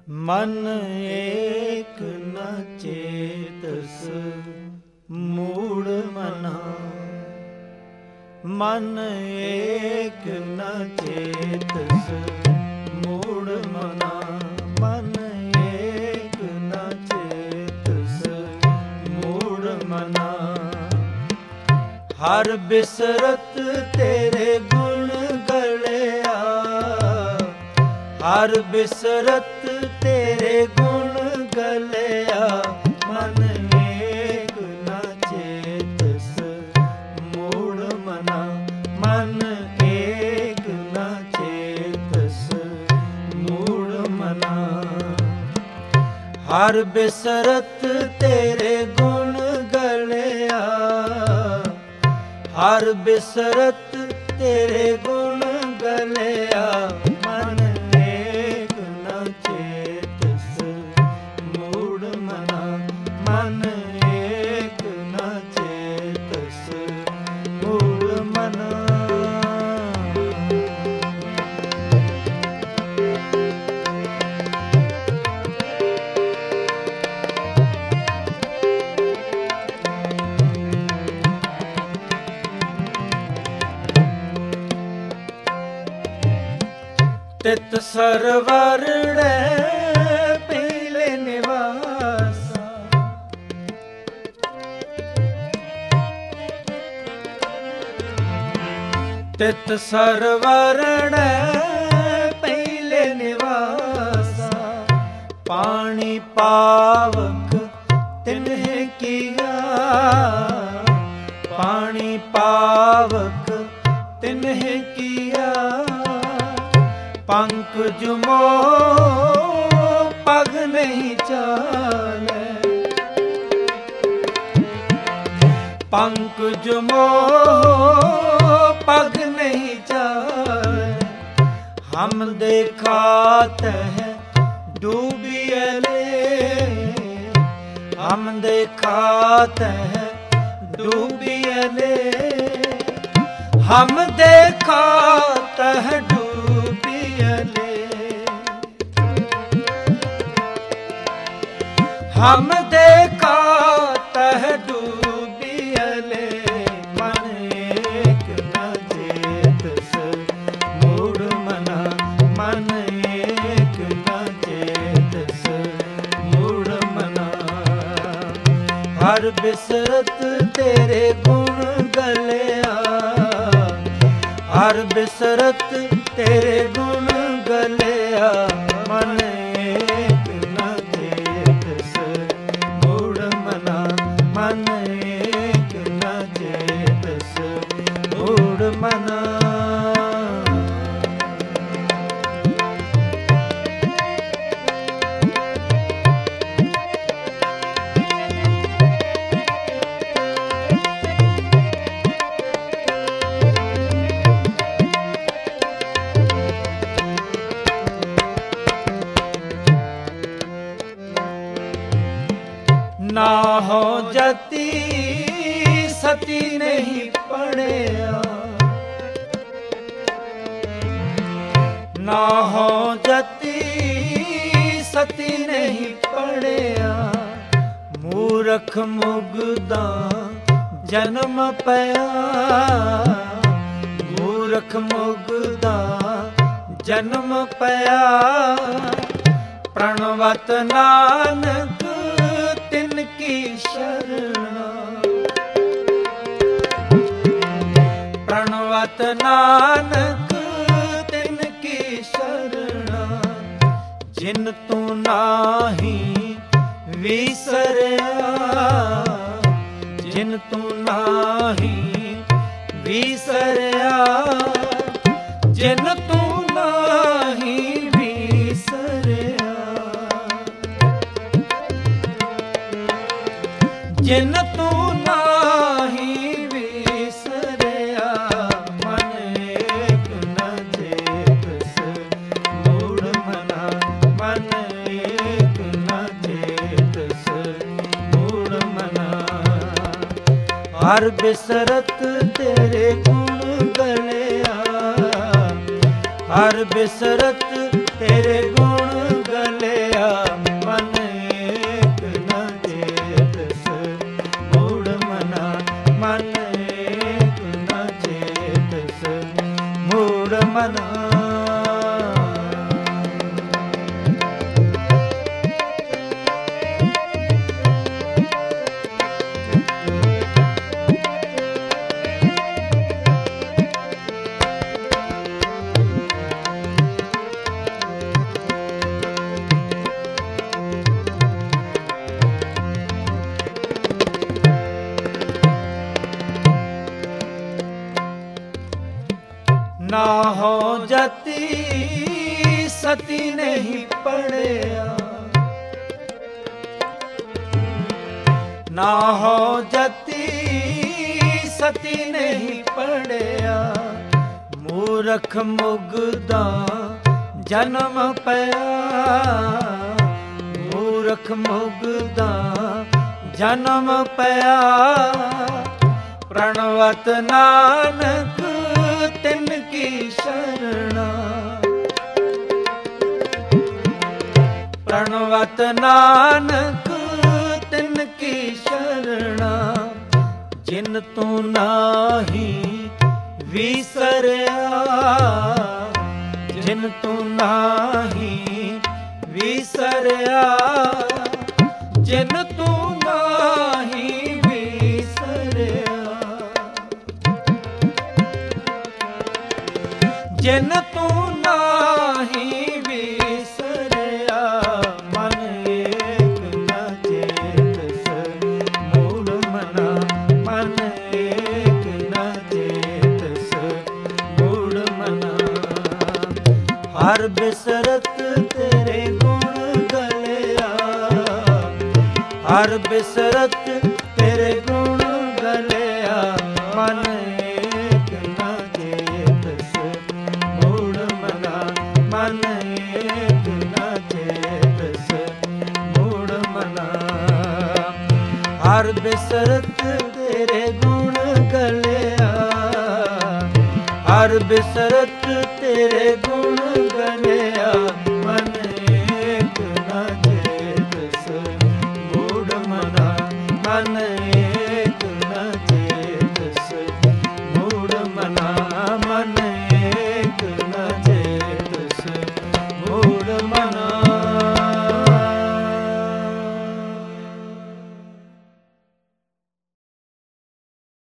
ਮਨ ਏਕ ਨ ਚੇਤਸ ਮੂੜ ਮਨਾ। ਮਨ ਏਕ ਨ ਚੇਤਸ ਮੂੜ ਮਨਾ। ਮਨ ਏਕ ਨ ਚੇਤਸ ਮੂੜ ਮਨਾ। ਹਰ ਬਿਸਰਤ ਤੇਰੇ ਗੁਣ ਗਲਿਆ। ਹਰ ਬਿਸਰਤ ਤੇਰੇ ਗੁਣ ਗਲਿਆ। ਮਨ ਏਕ ਨ ਚੇਤਸ ਮੂੜ ਮਨਾ। ਮਨ ਏਕ ਨ ਚੇਤਸ ਮੂੜ ਮਨਾ। ਹਰ ਬਿਸਰਤ ਤੇਰੇ ਗੁਣ ਗਲਿਆ। ਹਰ ਬਿਸਰਤ ਤੇਰੇ ਗੁਣ ਗਲਿਆ। ਮਨ ਏਕ ਨ ਚੇਤਸ ਮੂੜ ਮਨਾ। ਮਨ ਏਕ ਨ ਚੇਤਸ ਮੂੜ ਮਨਾ। ਤਿਤ ਸਰਵਰੜੈ ਪੀਲੇ ਨਿਵਾਸਾ। ਤਿਤ ਸਰਵਰੜੈ ਪੀਲੇ ਨਿਵਾਸਾ। ਪਾਣੀ ਪਾਵਕ ਤਿਨਹਿ ਕੀਆ। ਪਾਣੀ ਪਾਵਕ ਤਿਨਹਿ ਕੀਆ। ਪੰਕਜ ਮੋਹ ਪਗ ਨਹੀਂ ਚਾਲੈ। ਪੰਕਜ ਮੋਹ ਪਗ ਨਹੀਂ ਚਾਲੈ। ਹਮ ਦੇਖਾਤ ਹੈ ਡੂਬਿਐਲੇ। ਹਮ ਦੇਖਾਤ ਹੈ ਡੂਬਿਐਲੇ। ਹਮ ਦੇਖਾਤ ਹੈ ਹਮ ਦੇਖਾਤ ਹੈ ਡੂਬਿਐਲੇ। ਮਨ ਏਕ ਨ ਚੇਤਸ ਮੂੜ ਮਨਾ। ਮਨ ਏਕ ਨ ਚੇਤਸ ਮੂੜ ਮਨਾ। ਹਰ ਬਿਸਰਤ ਤੇਰੇ ਗੁਣ ਗਲਿਆ। ਹਰ ਬਿਸਰਤ ਤੇਰੇ ਗੁਣ ਗਲਿਆ। ਮਨ ਏਕ ਨ ਚੇਤਸ ਮੂੜ ਮਨਾ। ਮਨ ਏਕ ਨ ਚੇਤਸ ਮੂੜ ਮਨਾ। ਨਾ ਹੋ ਜਤੀ ਸਤੀ ਨਹੀਂ ਪੜਿਆ। ਨਾ ਹੋ ਜਤੀ ਸਤੀ ਨਹੀਂ ਪੜਿਆ। ਮੂਰਖ ਮੁਗਦਾ ਜਨਮ ਪਿਆ। ਮੂਰਖ ਮੁਗਦਾ ਜਨਮ ਪਿਆ। ਪ੍ਰਣਵਤ ਨਾਨਕ ਤਿਨ ਕੀ ਸ਼ਰਣਾ। ਪ੍ਰਣਵਤ ਨਾਨਕ ਤਿਨ ਕੀ ਸ਼ਰਣਾ। ਜਿਨ ਤੂੰ ਨਾਹੀ ਵਿਸਰਿਆ। ਜਿਨ ਤੂੰ ਨਾਹੀ ਵਿਸਰਿਆ। ਜਿਨ ਤੂੰ ਨਾਹੀ ਵਿਸਰਿਆ। ਜਿਨ ਤੂੰ ਨਾਹੀ ਵਿਸਰਿਆ। ਮਨ ਏਕ ਨ ਚੇਤਸ ਮੂੜ ਮਨਾ। ਮਨ ਏਕ ਨ ਚੇਤਸ ਮੂੜ ਮਨਾ। ਹਰ ਬਿਸਰਤ ਤੇਰੇ ਗੁਣ ਗਲਿਆ। ਹਰ ਬਿਸਰਤ ਤੇਰੇ ਗੁਣ ਗਲਿਆ ਸਤੀ ਨਹੀਂ ਪੜਿਆ, ਨਾ ਹੋ ਜਤੀ ਸਤੀ ਨਹੀਂ ਪੜਿਆ। ਮੂਰਖ ਮੁਗਦਾ ਜਨਮ ਪਿਆ, ਮੂਰਖ ਮੁਗਦਾ ਜਨਮ ਪਿਆ। ਪ੍ਰਣਵਤ ਨਾਨਕ ਤਿਨ ਕੀ ਸ਼ਰਣਾ, ਪ੍ਰਣਵਤ ਨਾਨਕ ਤਿਨ ਕੀ ਸ਼ਰਣਾ। ਜਿਨ ਤੂੰ ਨਾਹੀ ਵਿਸਰਿਆ, ਜਿਨ ਤੂੰ ਨਾਹੀ ਵਿਸਰਿਆ, ਜਿਨ ਤੂੰ ਨਾਹੀ ਵਿਸਰਿਆ। ਜਿਨ ਤੂੰ ਨਾਹੀ ਵਿਸਰਿਆ, ਮਨ ਏਕ ਨ ਚੇਤਸ ਮੂੜ ਮਨਾ, ਮਨ ਏਕ ਨ ਚੇਤਸ ਮੂੜ ਮਨਾ। ਹਰ ਬਿਸਰਤ ਤੇਰੇ ਗੁਣ ਗਲਿਆ, ਹਰ ਬਿਸਰਤ ਤੇਰੇ ਗੁਣ ਗਲਿਆ। ਮਨ ਏਕ ਨ ਚੇਤਸ ਮੂੜ ਮਨਾ, ਮਨ ਏਕ ਨ ਚੇਤਸ ਮੂੜ ਮਨਾ। ਹਰ ਬਿਸਰਤ ਤੇਰੇ ਗੁਣ ਗਲਿਆ, ਹਰ ਬਿਸਰਤ ਤੇਰੇ ਗੁਣ ਗਲਿਆ।